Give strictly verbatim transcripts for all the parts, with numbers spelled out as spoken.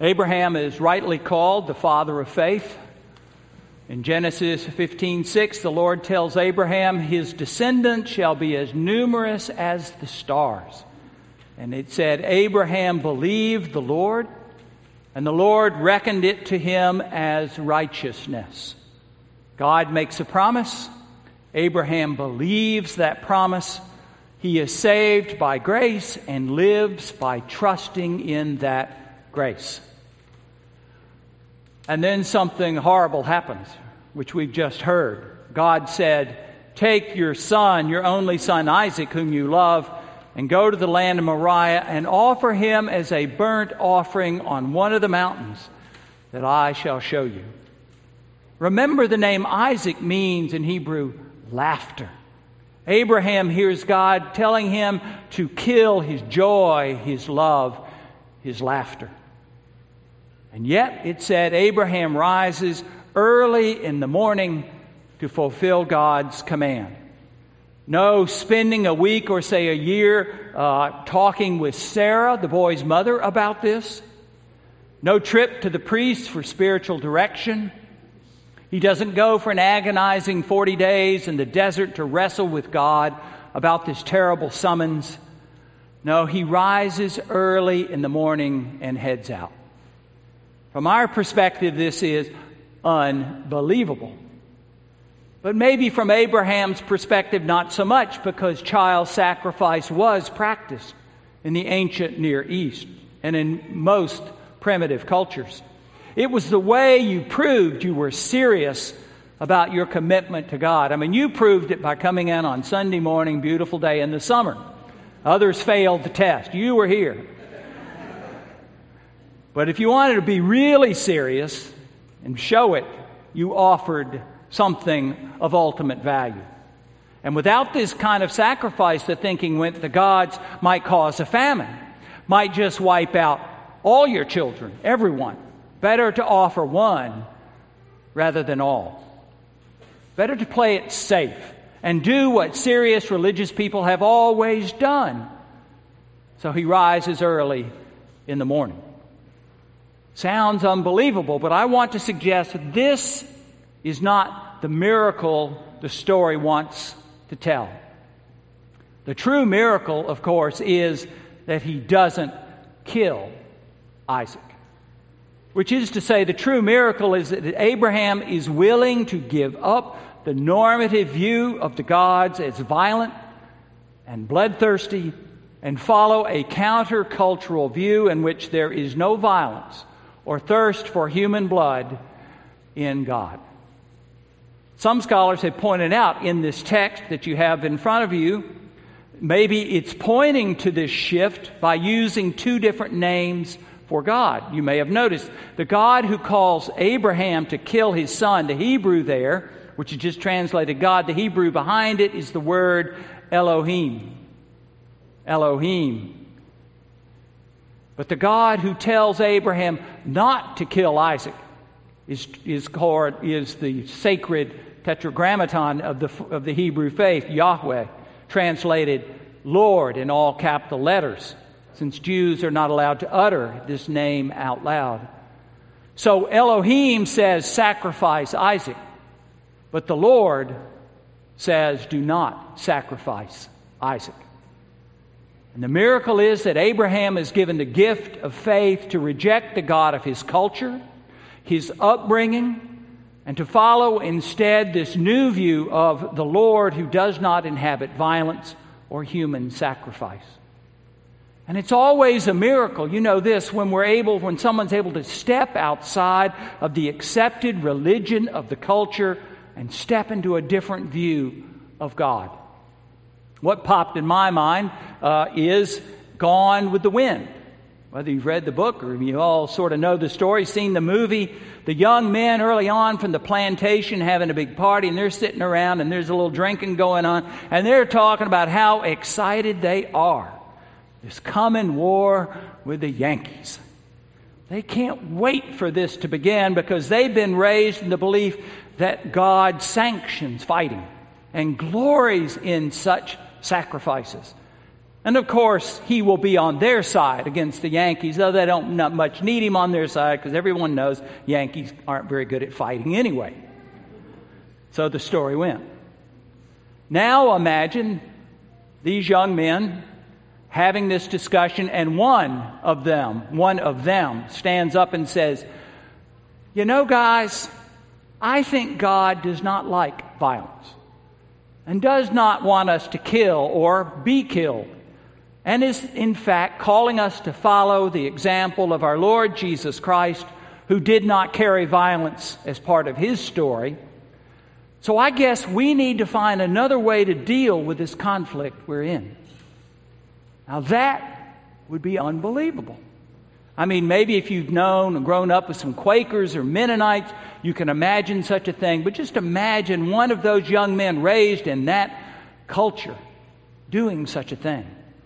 Abraham is rightly called the father of faith. In Genesis fifteen six, the Lord tells Abraham, his descendants shall be as numerous as the stars. And it said, Abraham believed the Lord, and the Lord reckoned it to him as righteousness. God makes a promise. Abraham believes that promise. He is saved by grace and lives by trusting in that grace. And then something horrible happens, which we've just heard. God said, take your son, your only son Isaac, whom you love, and go to the land of Moriah and offer him as a burnt offering on one of the mountains that I shall show you. Remember, the name Isaac means in Hebrew, laughter. Abraham hears God telling him to kill his joy, his love, his laughter. And yet it said Abraham rises early in the morning to fulfill God's command. No spending a week or say a year uh, talking with Sarah, the boy's mother, about this. No trip to the priest for spiritual direction. He doesn't go for an agonizing forty days in the desert to wrestle with God about this terrible summons. No, he rises early in the morning and heads out. From our perspective, this is unbelievable. But maybe from Abraham's perspective, not so much, because child sacrifice was practiced in the ancient Near East and in most primitive cultures. It was the way you proved you were serious about your commitment to God. I mean, you proved it by coming in on Sunday morning, beautiful day in the summer. Others failed the test. You were here. But if you wanted to be really serious and show it, you offered something of ultimate value. And without this kind of sacrifice, the thinking went the gods might cause a famine, might just wipe out all your children, everyone. Better to offer one rather than all. Better to play it safe and do what serious religious people have always done. So he rises early in the morning. Sounds unbelievable, but I want to suggest that this is not the miracle the story wants to tell. The true miracle, of course, is that he doesn't kill Isaac. Which is to say, the true miracle is that Abraham is willing to give up the normative view of the gods as violent and bloodthirsty and follow a countercultural view in which there is no violence or thirst for human blood in God. Some scholars have pointed out in this text that you have in front of you, maybe it's pointing to this shift by using two different names for God. You may have noticed the God who calls Abraham to kill his son, the Hebrew there, which is just translated God, the Hebrew behind it is the word Elohim. Elohim. But the God who tells Abraham not to kill Isaac is, is, called, is the sacred tetragrammaton of the, of the Hebrew faith, Yahweh, translated Lord in all capital letters, since Jews are not allowed to utter this name out loud. So Elohim says, sacrifice Isaac. But the Lord says, do not sacrifice Isaac. And the miracle is that Abraham is given the gift of faith to reject the God of his culture, his upbringing, and to follow instead this new view of the Lord who does not inhabit violence or human sacrifice. And it's always a miracle, you know this, when we're able, when someone's able to step outside of the accepted religion of the culture and step into a different view of God. What popped in my mind uh, is Gone with the Wind. Whether you've read the book or you all sort of know the story, seen the movie, the young men early on from the plantation having a big party, and they're sitting around and there's a little drinking going on, and they're talking about how excited they are. This coming war with the Yankees. They can't wait for this to begin because they've been raised in the belief that God sanctions fighting and glories in such sacrifices. And of course, he will be on their side against the Yankees, though they don't not much need him on their side because everyone knows Yankees aren't very good at fighting anyway. So the story went. Now imagine these young men having this discussion, and one of them, one of them stands up and says, "You know, guys, I think God does not like violence and does not want us to kill or be killed, and is in fact calling us to follow the example of our Lord Jesus Christ, who did not carry violence as part of his story. So I guess we need to find another way to deal with this conflict we're in." Now that would be unbelievable. I mean, maybe if you've known and grown up with some Quakers or Mennonites, you can imagine such a thing. But just imagine one of those young men raised in that culture doing such a thing.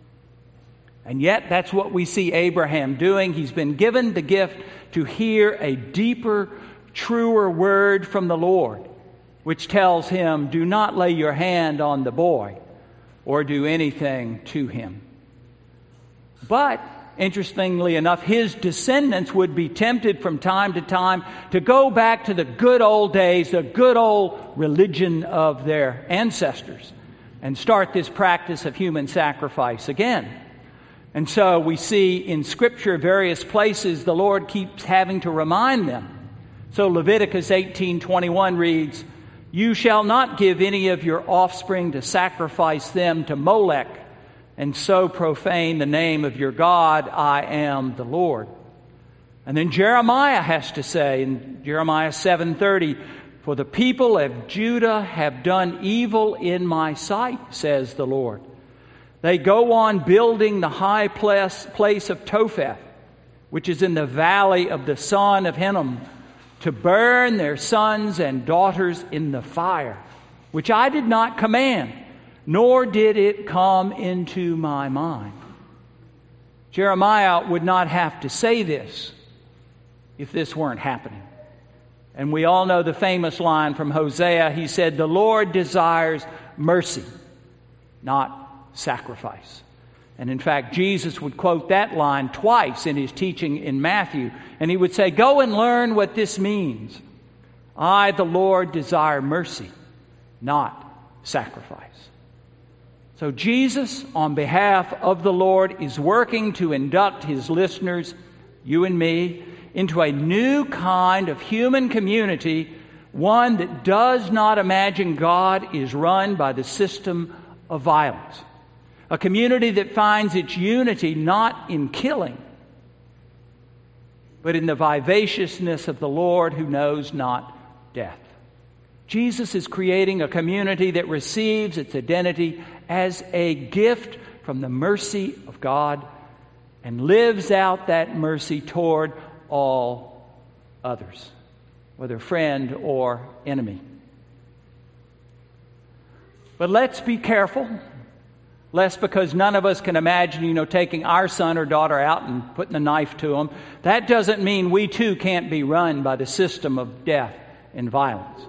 And yet that's what we see Abraham doing. He's been given the gift to hear a deeper, truer word from the Lord, which tells him, do not lay your hand on the boy or do anything to him. But interestingly enough, his descendants would be tempted from time to time to go back to the good old days, the good old religion of their ancestors, and start this practice of human sacrifice again. And so we see in Scripture various places the Lord keeps having to remind them. So Leviticus eighteen twenty-one reads, "You shall not give any of your offspring to sacrifice them to Molech, and so profane the name of your God. I am the Lord." And then Jeremiah has to say in Jeremiah seven thirty, "For the people of Judah have done evil in my sight, says the Lord. They go on building the high place, place of Topheth, which is in the valley of the son of Hinnom, to burn their sons and daughters in the fire, which I did not command, nor did it come into my mind." Jeremiah would not have to say this if this weren't happening. And we all know the famous line from Hosea. He said, "The Lord desires mercy, not sacrifice." And in fact, Jesus would quote that line twice in his teaching in Matthew. And he would say, "Go and learn what this means. I, the Lord, desire mercy, not sacrifice." So Jesus, on behalf of the Lord, is working to induct his listeners, you and me, into a new kind of human community, one that does not imagine God is run by the system of violence. A community that finds its unity not in killing, but in the vivaciousness of the Lord who knows not death. Jesus is creating a community that receives its identity as a gift from the mercy of God and lives out that mercy toward all others, whether friend or enemy. But let's be careful, lest because none of us can imagine, you know, taking our son or daughter out and putting a knife to them, that doesn't mean we too can't be run by the system of death and violence.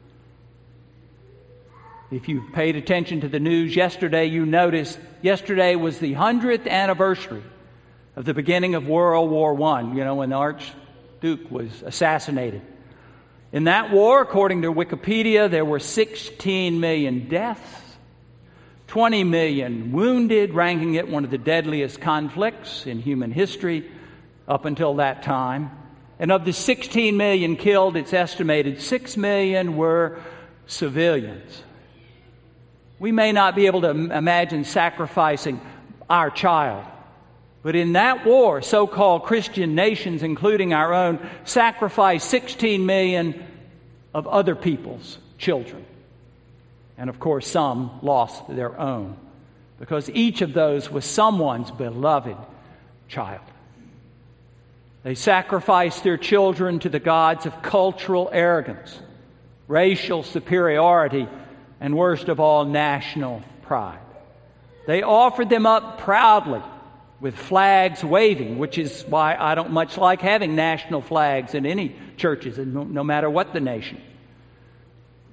If you paid attention to the news yesterday, you noticed yesterday was the hundredth anniversary of the beginning of World War One, you know, when the Archduke was assassinated. In that war, according to Wikipedia, there were sixteen million deaths, twenty million wounded, ranking it one of the deadliest conflicts in human history up until that time. And of the sixteen million killed, it's estimated six million were civilians. We may not be able to imagine sacrificing our child, but in that war, so-called Christian nations, including our own, sacrificed sixteen million of other people's children. And of course, some lost their own, because each of those was someone's beloved child. They sacrificed their children to the gods of cultural arrogance, racial superiority, and worst of all, national pride. They offered them up proudly with flags waving, which is why I don't much like having national flags in any churches, no, no matter what the nation.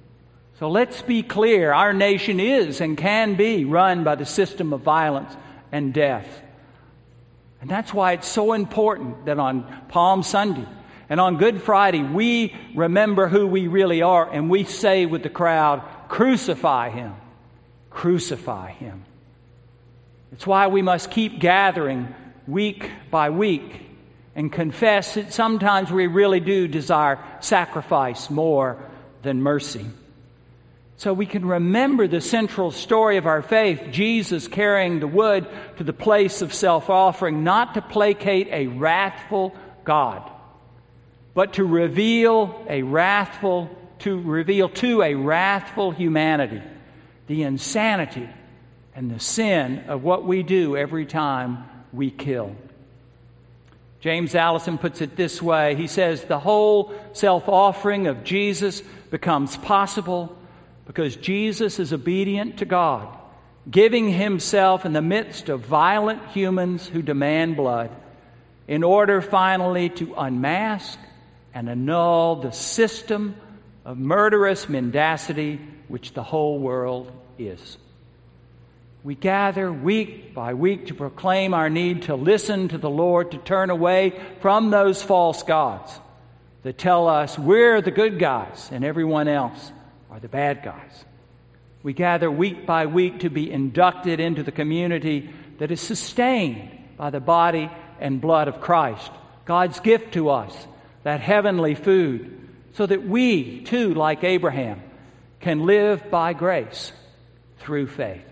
So let's be clear, our nation is and can be run by the system of violence and death. And that's why it's so important that on Palm Sunday and on Good Friday, we remember who we really are, and we say with the crowd, crucify him, crucify him. It's why we must keep gathering week by week and confess that sometimes we really do desire sacrifice more than mercy. So we can remember the central story of our faith, Jesus carrying the wood to the place of self-offering, not to placate a wrathful God, but to reveal a wrathful, to reveal to a wrathful humanity the insanity and the sin of what we do every time we kill. James Allison puts it this way. He says, the whole self-offering of Jesus becomes possible because Jesus is obedient to God, giving himself in the midst of violent humans who demand blood, in order finally to unmask and annul the system of murderous mendacity which the whole world is. We gather week by week to proclaim our need to listen to the Lord, to turn away from those false gods that tell us we're the good guys and everyone else are the bad guys. We gather week by week to be inducted into the community that is sustained by the body and blood of Christ, God's gift to us, that heavenly food, so that we, too, like Abraham, can live by grace through faith.